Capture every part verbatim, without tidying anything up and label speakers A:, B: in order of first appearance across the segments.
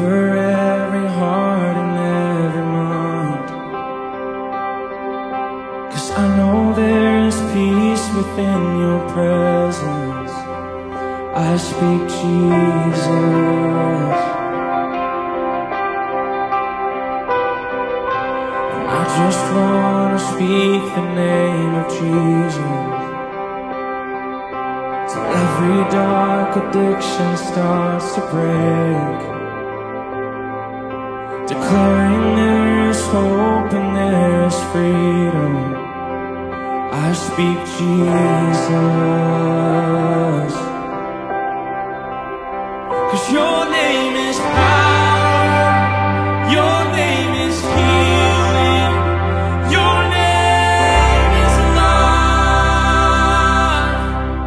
A: over every heart and every mind. 'Cause I know there is peace within your presence. I speak Jesus. And I just want to speak the name of Jesus till every dark addiction starts to break, declaring there is hope and there is freedom. I speak Jesus, 'cause your name is power, your name is healing, your name is love.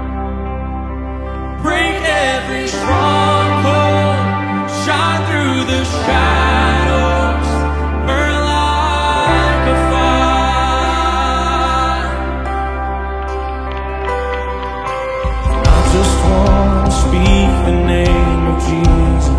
A: Break every stronghold, shine through the shadows, burn like a fire. I just want to speak the name of Jesus